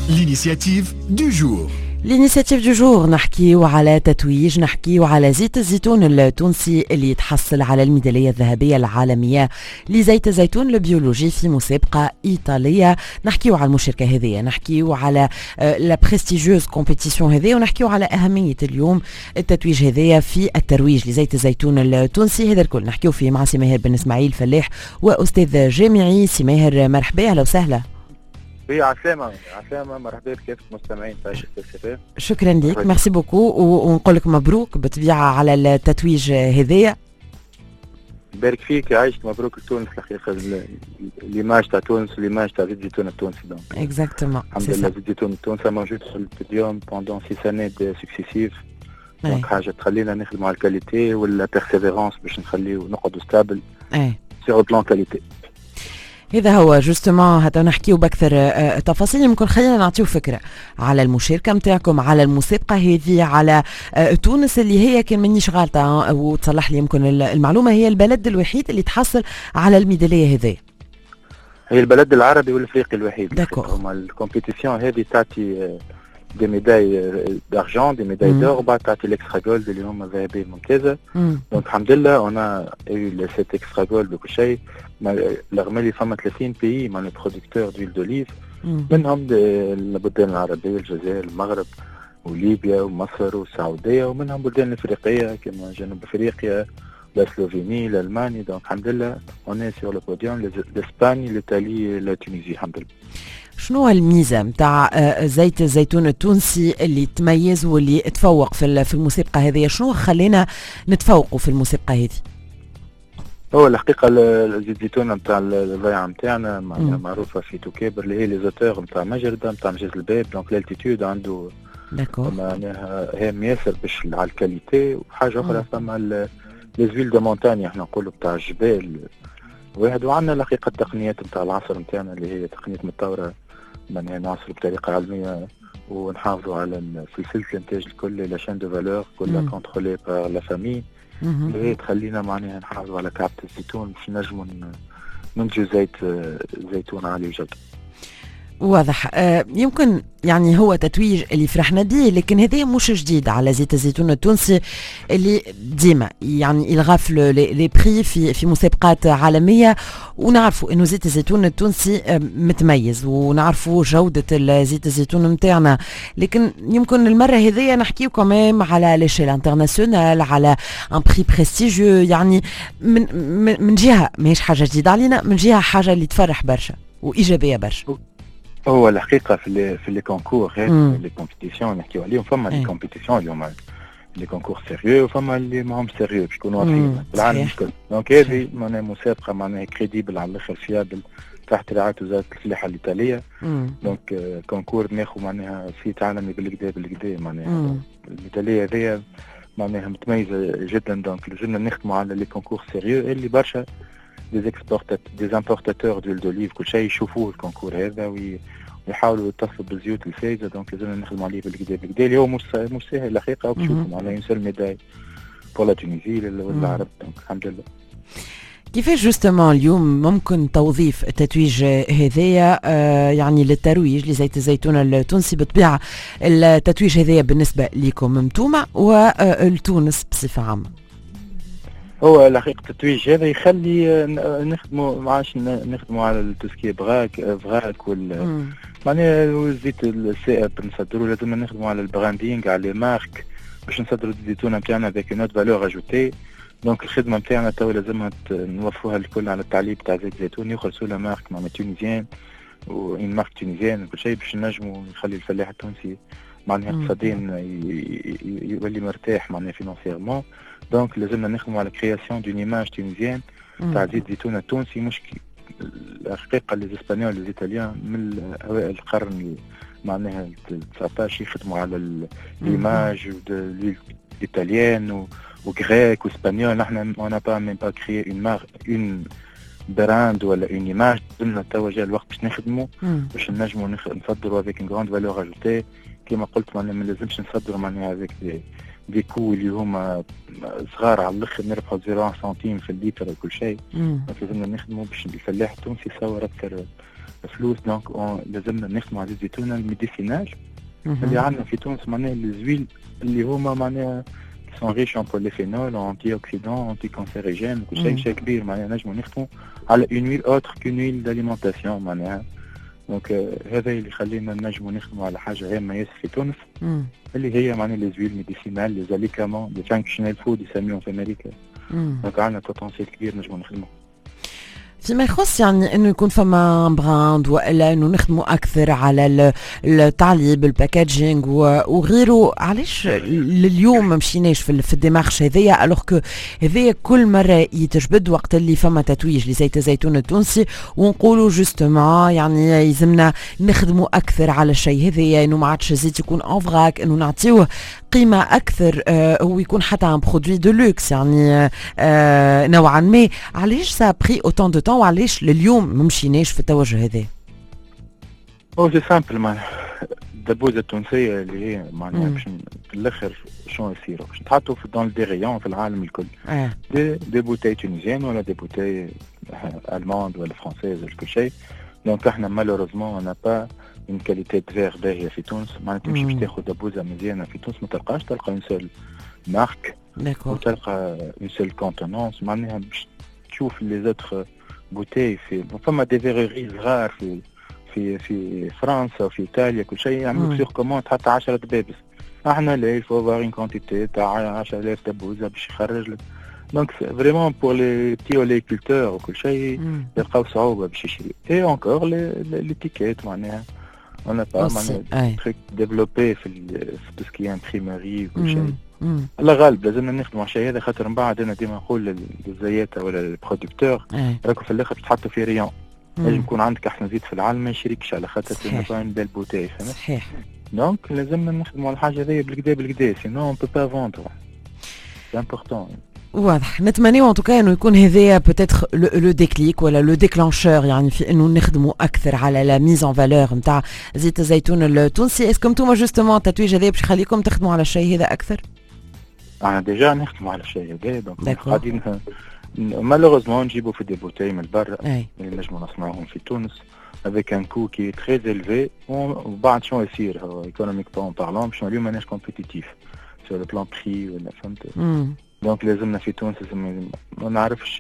L'initiative du jour. الانيسياتيف دو جور نحكيو على تتويج، نحكيو على زيت الزيتون التونسي اللي يتحصل على الميدالية الذهبية العالمية لزيت الزيتون البيولوجي في مسابقة إيطالية. نحكيو على المشاركة هذه، نحكيو على لا بريستيجيوز كومبيتيسيون هذه، ونحكيو على أهمية اليوم التتويج هذه في الترويج لزيت الزيتون التونسي. هذا الكل نحكيو فيه مع سي ماهر بن اسماعيل فلاح وأستاذ جامعي. سي ماهر مرحبا، أهلا وسهلا. عسلامة مرحبا بكافة المستمعين في الشباب. شكرا لك، ميرسي بوكو، ونقول لك مبروك بالطبيعة على التتويج هذايا. بارك فيك، عايشت مبروك لتونس الحقيقة. ليماج تاع تونس، ليماج تاع زيت الزيتون التونسي. اكزاكتومون، الحمد لله زيت الزيتون التونسي موجود في البوديوم بوندون 6 سنوات سكسيسيف. دونك حاجة تخلينا نخدموا على الكاليتي ولا بيرسيفيرونس باش نخليو نقعدوا ستابل سيغ بلان كاليتي. هذا هو جوستومون. حتى نحكيو بأكثر تفاصيل. يمكن خلينا نعطيو فكرة على المشاركة متاعكم، على المسابقة هذه، على تونس اللي هي كان منيش غالطة وتصلح لي يمكن المعلومة، هي البلد الوحيد اللي تحصل على الميدالية هذه. هي البلد العربي والافريقي الوحيد. داكور. هما الكومبيتيسيون هذه تعطي دي ميداي دارجون، دي ميداي دور، بعد تعطي الاكسترا جولد اللي هما ذهبية ممتازة. دونك الحمد لله انا ايو سيت اكسترا جولد بكل شيء. رغم اللي فما 30 بيي مع برودكتور دويل دوليف، منهم البلدان العربية، الجزائر، المغرب وليبيا ومصر والسعودية، ومنهم بلدان افريقية كما جنوب افريقيا، لا سلوفيني، الالماني. دونك الحمد لله اون سور لو بوديوم، لاسباني، الايطالي، لا تونيزي. الحمد لله. شنو الميزة متاع زيت الزيتون التونسي اللي تميز واللي تفوق في المسابقة هذه؟ شنو خلينا نتفوقوا في المسابقة هذه؟ هو الحقيقة زيت الزيتون نتاع الضيعة نتاعنا معروفة في توكابر، اللي هي لي زوتور نتاع مجردة نتاع مجاز الباب. دونك الالتيتود عنده معناها هام ياسر باش على الكاليتي. وحاجة أخرى فما لي زويل دو مونتانيا احنا نقولوا بتاع الجبال واحد. وعندنا الحقيقة التقنيات نتاع العصر نتاعنا اللي هي تقنيات متطورة، معناها نعصروا بطريقة علمية ونحافظوا على سلسلة الانتاج الكل، لا شين دو فالور كلها كونترولي بار لا فامي، اللي هي تخلينا معناها نحافظوا على كعبة الزيتون باش نجموا ننتجوا زيتون عالي الجودة. واضح. يمكن يعني هو تتويج اللي فرحنا به، لكن هذا مش جديد على زيت الزيتون التونسي اللي ديما يعني يلغى لي بري في مسابقات عالميه. ونعرفوا انه زيت الزيتون التونسي متميز، ونعرفوا جوده زيت الزيتون نتاعنا، لكن يمكن المره هذه نحكيو كمان على ليشيل انترناسيونال، على ان بري بريستيجيو. يعني من جهه ماهيش حاجه جديده علينا، من جهه حاجه اللي تفرح برشا وايجابيه برشا. هو الحقيقة في لي كونكور هذ لي كومبيتيسيون نحكيو عليهم، فما لي كومبيتيسيون اليوم لي كونكور سيريو، وفما اللي ماهم سيريو باش يكونوا واضحين بالعالم الكل. دونك هذه معناها مسابقة معناها كريديبل على الاخر، فيابل، تحت رعاية وزارة الفلاحة الإيطالية. دونك كونكور ناخذ معناها سيت عالمي بالكدا معناها الميدالية هذيا معناها متميزة جدا. دونك لازمنا نخدموا على لي كونكور سيريو اللي برشا دي امبورتاتور ديال دوليف كل شيء يشوفوه الكونكور هذا ويحاولوا يتصلوا بالزيوت الفايزة. دونك لازمنا نخدموا عليه بالكدا اللي هو مش سهل الحقيقة. وبشوفوا على ينسل ميداي بور لا تونيزي والعرب. دونك الحمد لله. كيفاش جوستومون اليوم ممكن توظيف التتويج هذايا يعني للترويج لزيت الزيتون التونسي؟ بالطبيعة التتويج هذايا بالنسبة لكم انتوما ولتونس بصفة عامة. هو الحقيقة التتويج هذا يخلي نخدموا معاش نخدموا على التسكي فراك معناها الزيت السائب نصدروا. لازم نخدموا على البراندينغ، على مارك باش نصدروا الزيتون نتاعنا افيك نوت فالور اجوتي. دونك الخدمة نتاعنا تو لازم نوفوها الكل على التعليب تاع زيت الزيتون، يخلصوا له مارك معناها تونيزيان وإن مارك تونيزيان وكل شيء باش نجموا نخلي الفلاح التونسي معناها اقتصاديا يولي مرتاح معناها فينانسيرمون. دونك لازمنا نخدموا على كرياسيون دون ايماج تونيزيان تاع زيت الزيتون التونسي. مش الحقيقة لي اسبانيول لي ايطاليان من اوائل القرن معناها 19 يخدموا على الايماج الايطاليان وغريك واسبانيول. نحن انا با ميم با كريي اون براند ولا اون ايماج. لازمنا توا جا الوقت باش نخدموا باش نجموا نصدروا افيك ان غراند فالور اجوتي. كما قلت معناها ما لازمش نصدروا معناها افيك دي كو اللي هما صغار على الاخر، نربحوا 0 سنتيم في الليتر وكل شيء. لازمنا نخدموا باش الفلاح التونسي يصور فلوس. دونك لازمنا نخدموا على الزيتونه الميديسينال اللي عندنا في تونس، معناها الزويل اللي هما معناها سون ريش ان بوليفينول انتي اوكسيدون انتي كانسيريجين وكل شيء كبير. معناها نجموا نخدموا على اون ويل اوتر كون ويل داليمونتاسيون معناها. دونك هذا اللي يخلينا نجموا نخدموا على حاجه هامه ياسر في تونس اللي هي معناها لي زويل ميديسينال لي زاليكامون لي فانكشنال فود يسميهم في امريكا. دونك عندنا بوتنسيال كبير نجموا نخدموا فيما يخص يعني انه يكون فما براند والا انه نخدموا اكثر على التعليب الباكاجينج وغيره. علاش لليوم ما مشيناش في الديمارش هذيا الوغ كو هذيا كل مره يتجبد وقت اللي فما تتويج لزيت الزيتون التونسي ونقولوا جوستومون يعني يلزمنا نخدموا اكثر على الشيء هذايا انه ما عادش الزيت يكون انفراك انه نعطيوه قيمه اكثر ويكون حتى ان برودوي دو لوكس يعني نوعا ما. علاش سا بري اوتون دو طون وعلاش لليوم ما مشيناش في التوجه هذا؟ سي سامبل معناها الدبوزه التونسيه اللي هي معناها باش في الاخر شنو يصير باش نتحطوا في دون دي ريون في العالم الكل دي بوتاي تونيزيان ولا دي بوتاي الماند ولا فرانسيز ولا كل شيء. دونك احنا مالوريزمون انا با اون كاليتي دو فيغ باهيه في تونس. معناها تمشي باش تاخذ دبوزه مزيانه في تونس ما تلقاش، تلقى اون سول مارك وتلقى اون سول كونتونونس. معناها باش تشوف لي زوتر بوتاي في فما دي فيغوري صغار في فرنسا وفي ايطاليا كل شيء يعملوا سيغ كوموند حتى 10 دبابس. احنا لا يفو افوار اون كونتيتي تاع 10000 دبوزه باش يخرج لك. دونك فريمون بور لي بتي اوليكولتور وكل شيء يلقاو صعوبه باش يشريو. اي اونكور لي تيكيت معناها انا با معناها تريك ديفلوبي في توسكي امبريماري وكل شيء. الله غالب لازمنا نخدموا على الشيء هذا خاطر من بعد انا ديما نقول للزياته ولا البرودكتور راكم في الاخر تحطوا في ريون لازم يكون عندك احسن زيت في العالم ما يشريكش على خاطر تنبان بالبوتاي فهمت. صحيح. دونك لازمنا نخدموا على الحاجه هذه بالكدا سينو اون بو با فوندر سي امبورطون. واضح. نتمنى ان توكا انه يكون هذايا بوتيتر لو ديكليك ولا لو ديكلانشور يعني في انه نخدموا اكثر على لا ميز ان فالور نتاع زيت الزيتون التونسي. اسكم انتم جوستومون التتويج هذا باش يخليكم تخدموا على الشيء هذا اكثر؟ انا ديجا نخدموا على الشيء هذا دونك قاعدين مالوغوزمون نجيبوا في دي بوتاي من برا اللي نجموا نصنعوهم في تونس avec un coût qui est très élevé. وبعد شنو يصير هو ايكونوميكمون بارلون باش اليوم ماناش كومبيتيتيف سور لو بلان بري ولا فهمت. دونك لازمنا في تونس ما نعرفش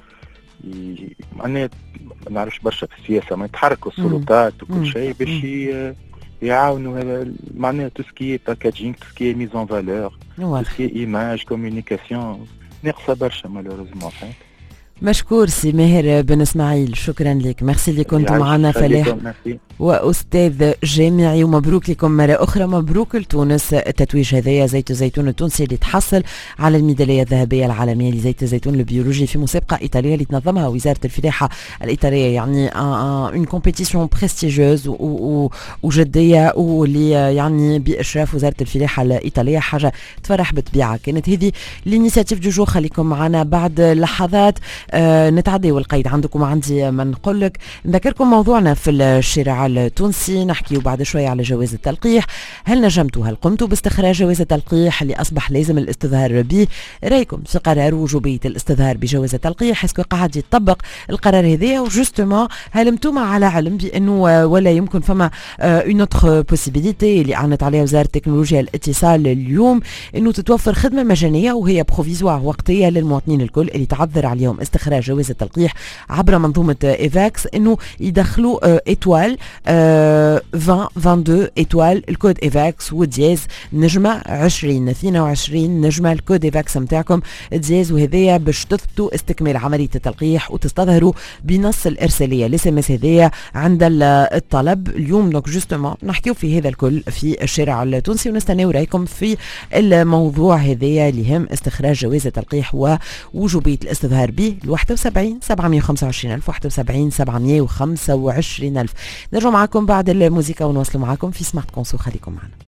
معناها ما نعرفش برشا في السياسه ما يتحركوا السلطات وكل شيء باش يعاونوا هذا معناها توسكي باكاجينغ توسكي ميز ان فالور توسكي ايماج كوميونيكاسيون ناقصه برشا مالوريزمون. مشكور سي ماهر بن اسماعيل، شكرا لك. ميرسي اللي كنت معنا فلاح واستاذ جامعي، ومبروك لكم مره اخرى. مبروك لتونس التتويج هذايا زيت الزيتون التونسي اللي تحصل على الميداليه الذهبيه العالميه لزيت الزيتون البيولوجي في مسابقه ايطاليه اللي تنظمها وزاره الفلاحه الايطاليه. يعني اون كومبيتيسيون بريستيجيوز وجديه واللي يعني باشراف وزاره الفلاحه الايطاليه، حاجه تفرح بالطبيعه. كانت هذه الانيشيتيف دو جور. خليكم معنا بعد لحظات نتعدي والقيد عندكم وعندي ما نقول لك. نذكركم موضوعنا في الشارع التونسي، نحكي بعد شويه على جواز التلقيح. هل نجمتوا هل قمتوا باستخراج جواز التلقيح اللي اصبح لازم الاستظهار به؟ رايكم في قرار وجوبيه الاستظهار بجواز التلقيح، اسكو قاعد يطبق القرار هذايا؟ وجوستومون هل انتم على علم بانه ولا يمكن فما اون اوتر بوسيبيليتي اللي اعلنت عليها وزاره التكنولوجيا الاتصال اليوم، انه تتوفر خدمه مجانيه وهي بروفيزوار وقتيه للمواطنين الكل اللي تعذر عليهم استخراج جواز التلقيح عبر منظومه ايفاكس، انه يدخلوا ايتوال 2022 ايتوال الكود ايفاكس ودياز نجمه 2022 نجمه الكود ايفاكس نتاعكم دياز، وهذايا باش تثبتوا استكمال عمليه التلقيح وتستظهروا بنص الارساليه الاس ام اس هذايا عند الطلب اليوم. دونك جوستومون نحكيو في هذا الكل في الشارع التونسي، ونستناو رايكم في الموضوع هذايا اللي يهم استخراج جواز التلقيح ووجوبيه الاستظهار به. 71 725 ألف 71 725 ألف. نرجع معكم بعد الموسيقى ونواصلوا معكم في سمارت كونسو. خليكم معنا.